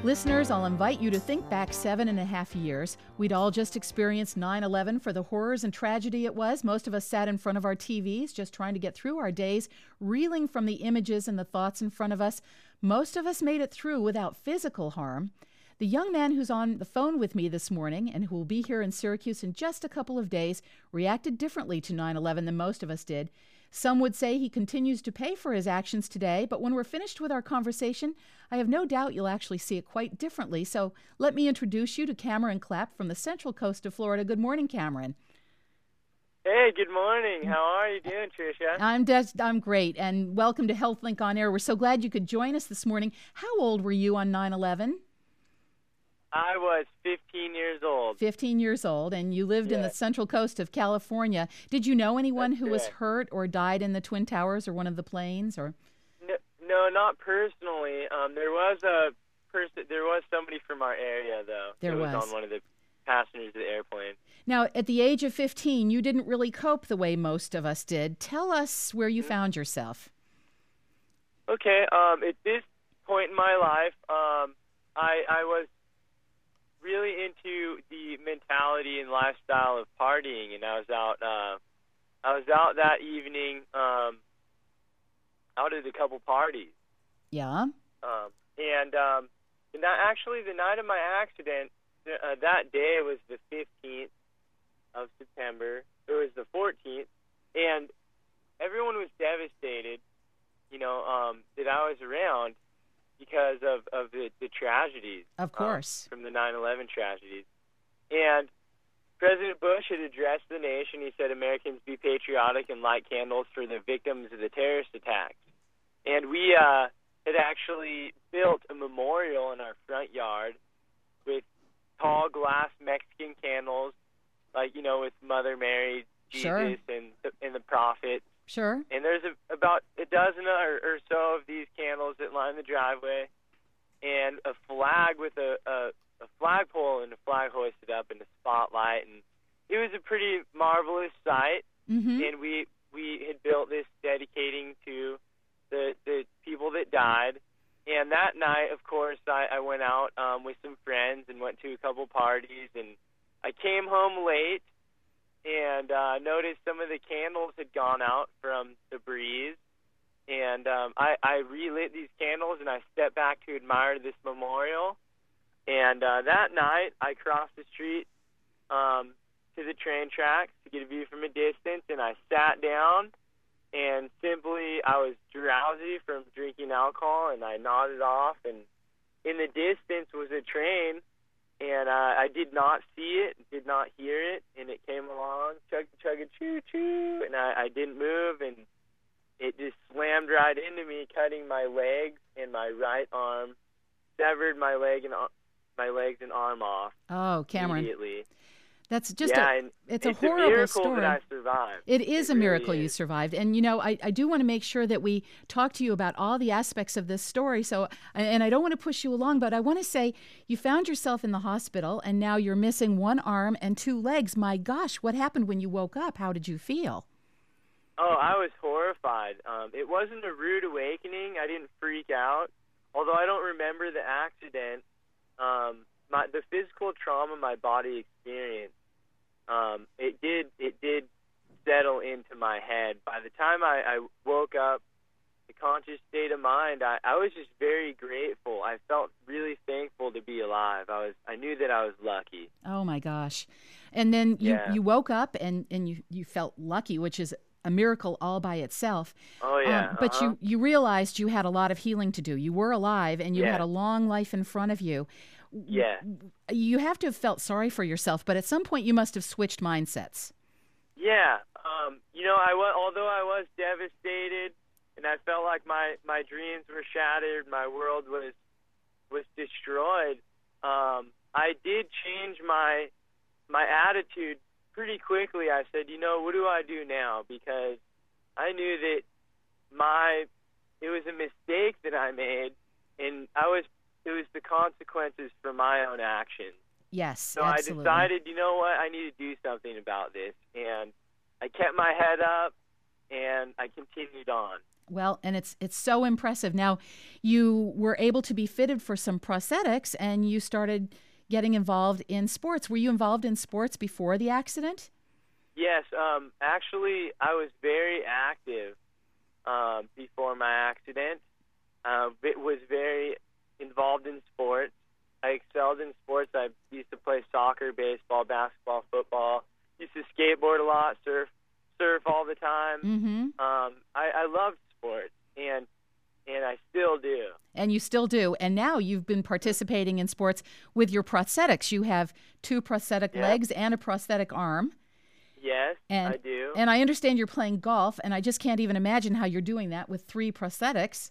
Listeners, I'll invite you to think back 7.5 years. We'd all just experienced 9/11 for the horrors and tragedy it was. Most of us sat in front of our TVs just trying to get through our days, reeling from the images and the thoughts in front of us. Most of us made it through without physical harm. The young man who's on the phone with me this morning and who will be here in Syracuse in just a couple of days reacted differently to 9/11 than most of us did. Some would say he continues to pay for his actions today, but when we're finished with our conversation, I have no doubt you'll actually see it quite differently. So let me introduce you to Cameron Clapp from the Central Coast of Florida. Good morning, Cameron. Hey, good morning. How are you doing, Tricia? I'm great, and welcome to HealthLink On Air. We're so glad you could join us this morning. How old were you on 9/11? I was 15 years old. 15 years old, and you lived in the Central Coast of California. Did you know anyone who was hurt or died in the Twin Towers or one of the planes? Or No, not personally. There was somebody from our area, though. There was on one of the passengers of the airplane. Now, at the age of 15, you didn't really cope the way most of us did. Tell us where you found yourself. Okay. At this point in my life, I was really into the mentality and lifestyle of partying, and I was out that evening, out at a couple parties. Yeah. Actually, the night of my accident, that day was the 15th of September. It was the 14th, and everyone was devastated, that I was around, because of the tragedies. Of course. From the 9/11 tragedies. And President Bush had addressed the nation. He said, Americans, be patriotic and light candles for the victims of the terrorist attacks. And we had actually built a memorial in our front yard with tall glass Mexican candles, with Mother Mary, Jesus, sure, and the prophets. Sure. And there's about a dozen or so of these candles that line the driveway, and a flag with a flagpole and a flag hoisted up in the spotlight. And it was a pretty marvelous sight. Mm-hmm. And we had built this dedicating to the people that died. And that night, of course, I went out with some friends and went to a couple parties. And I came home late and noticed some of the candles had gone out from the breeze. And I relit these candles, and I stepped back to admire this memorial. And that night, I crossed the street to the train tracks to get a view from a distance, and I sat down, and simply I was drowsy from drinking alcohol, and I nodded off. And in the distance was a train, and I did not see it, did not hear it, and it came along, chugga-choo-choo, and I didn't move, and it just slammed right into me, cutting my legs and my right arm, severed my legs and arm off. Oh, Cameron. Immediately. That's just it's a horrible story. It's a miracle that I survived. It is a miracle really you survived. And, I do want to make sure that we talk to you about all the aspects of this story. So, and I don't want to push you along, but I want to say you found yourself in the hospital, and now you're missing one arm and two legs. My gosh, what happened when you woke up? How did you feel? Oh, I was horrified. It wasn't a rude awakening. I didn't freak out. Although I don't remember the accident, the physical trauma my body experienced, it did settle into my head. By the time I woke up, the conscious state of mind, I was just very grateful. I felt really thankful to be alive. I knew that I was lucky. Oh my gosh. And then you woke up and you felt lucky, which is a miracle all by itself. Oh, yeah. But you realized you had a lot of healing to do. You were alive, and you had a long life in front of you. Yeah. You have to have felt sorry for yourself, but at some point you must have switched mindsets. Yeah. Although I was devastated and I felt like my dreams were shattered, my world was destroyed, I did change my attitude pretty quickly. I said, what do I do now? Because I knew that it was a mistake that I made, and it was the consequences for my own actions. Yes, so absolutely. I decided, I need to do something about this, and I kept my head up, and I continued on. Well, and it's so impressive. Now, you were able to be fitted for some prosthetics, and you started getting involved in sports. Were you involved in sports before the accident? Yes, actually, I was very active before my accident. Was very involved in sports. I excelled in sports. I used to play soccer, baseball, basketball, football. Used to skateboard a lot, surf all the time. Mm-hmm. I loved sports, and I still do. And you still do. And now you've been participating in sports with your prosthetics. You have 2 prosthetic legs and a prosthetic arm. Yes, I do. And I understand you're playing golf, and I just can't even imagine how you're doing that with 3 prosthetics.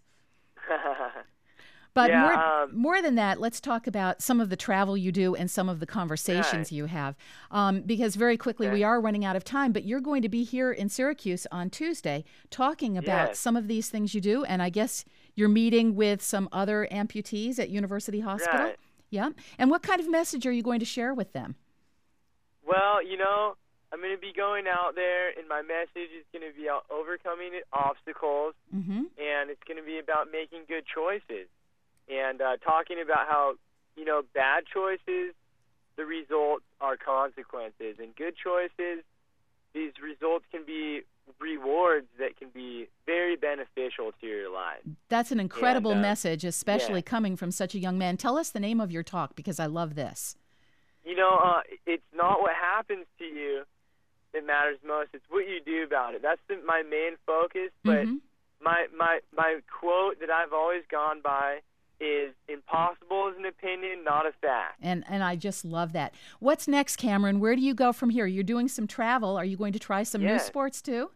But more than that, let's talk about some of the travel you do and some of the conversations you have. Because very quickly, we are running out of time, but you're going to be here in Syracuse on Tuesday talking about some of these things you do. And I guess you're meeting with some other amputees at University Hospital. Right. Yeah. And what kind of message are you going to share with them? Well, I'm going to be going out there, and my message is going to be overcoming obstacles, and it's going to be about making good choices, and talking about how, bad choices, the results are consequences, and good choices, these results can be rewards that can be very beneficial to your life. That's an incredible message, especially coming from such a young man. Tell us the name of your talk, because I love this. It's not what happens to you that matters most. It's what you do about it. That's my main focus. But my quote that I've always gone by is, impossible is an opinion, not a fact. And I just love that. What's next, Cameron? Where do you go from here? You're doing some travel. Are you going to try some new sports too?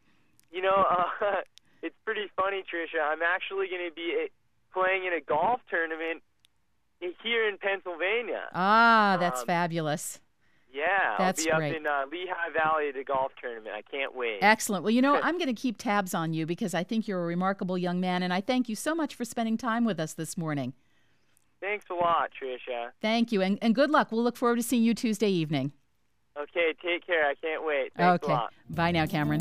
It's pretty funny, Tricia. I'm actually going to be playing in a golf tournament here in Pennsylvania. Ah, that's fabulous. Yeah, that's I'll be great. up in Lehigh Valley at a golf tournament. I can't wait. Excellent. Well, I'm going to keep tabs on you because I think you're a remarkable young man, and I thank you so much for spending time with us this morning. Thanks a lot, Tricia. Thank you, and good luck. We'll look forward to seeing you Tuesday evening. Okay, take care. I can't wait. Thanks a lot. Bye now, Cameron.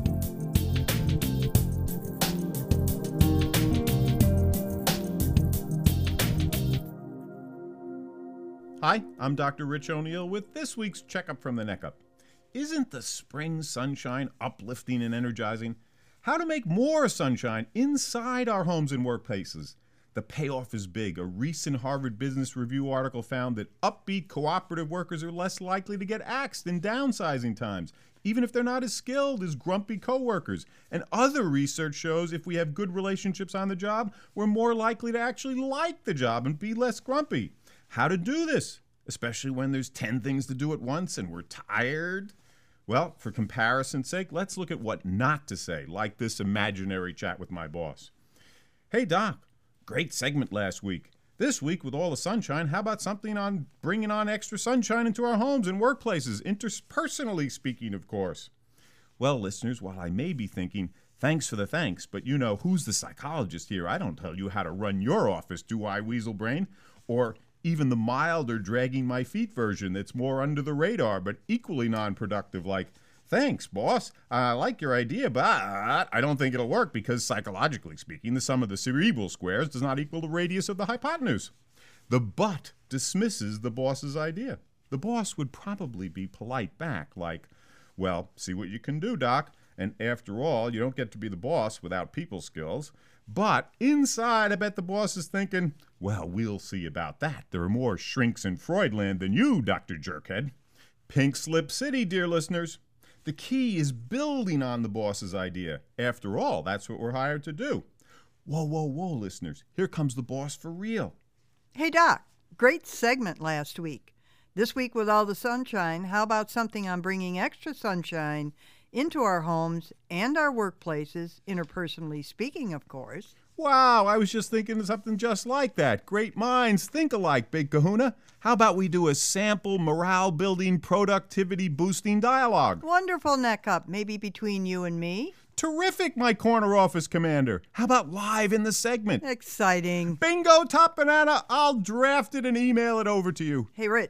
Hi, I'm Dr. Rich O'Neill with this week's Checkup from the Neck Up. Isn't the spring sunshine uplifting and energizing? How to make more sunshine inside our homes and workplaces. The payoff is big. A recent Harvard Business Review article found that upbeat cooperative workers are less likely to get axed in downsizing times, even if they're not as skilled as grumpy coworkers. And other research shows if we have good relationships on the job, we're more likely to actually like the job and be less grumpy. How to do this, especially when there's 10 things to do at once and we're tired? Well, for comparison's sake, let's look at what not to say, like this imaginary chat with my boss. Hey, Doc, great segment last week. This week, with all the sunshine, how about something on bringing on extra sunshine into our homes and workplaces, interpersonally speaking, of course? Well, listeners, while I may be thinking, thanks for the thanks, but who's the psychologist here? I don't tell you how to run your office, do I, Weasel Brain? Or even the milder dragging my feet version that's more under the radar but equally non-productive, like, thanks, boss, I like your idea, but I don't think it'll work because, psychologically speaking, the sum of the cerebral squares does not equal the radius of the hypotenuse. The but dismisses the boss's idea. The boss would probably be polite back, like, well, see what you can do, Doc, and after all, you don't get to be the boss without people skills. But inside, I bet the boss is thinking, well, we'll see about that. There are more shrinks in Freudland than you, Dr. Jerkhead. Pink Slip City, dear listeners. The key is building on the boss's idea. After all, that's what we're hired to do. Whoa, whoa, whoa, listeners. Here comes the boss for real. Hey, Doc, great segment last week. This week with all the sunshine, how about something on bringing extra sunshine into our homes and our workplaces, interpersonally speaking, of course? Wow, I was just thinking of something just like that. Great minds think alike, Big Kahuna. How about we do a sample morale-building, productivity-boosting dialogue? Wonderful, Neck Up. Maybe between you and me? Terrific, my corner office commander. How about live in the segment? Exciting. Bingo, Top Banana. I'll draft it and email it over to you. Hey, Rich,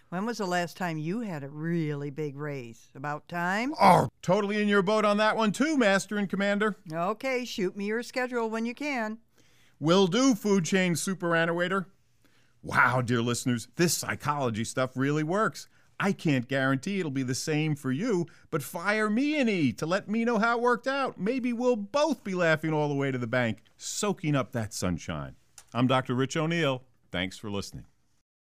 When was the last time you had a really big raise? About time? Oh, totally in your boat on that one too, Master and Commander. Okay, shoot me your schedule when you can. Will do, food chain superannuator. Wow, dear listeners, this psychology stuff really works. I can't guarantee it'll be the same for you, but fire me and E to let me know how it worked out. Maybe we'll both be laughing all the way to the bank, soaking up that sunshine. I'm Dr. Rich O'Neill. Thanks for listening.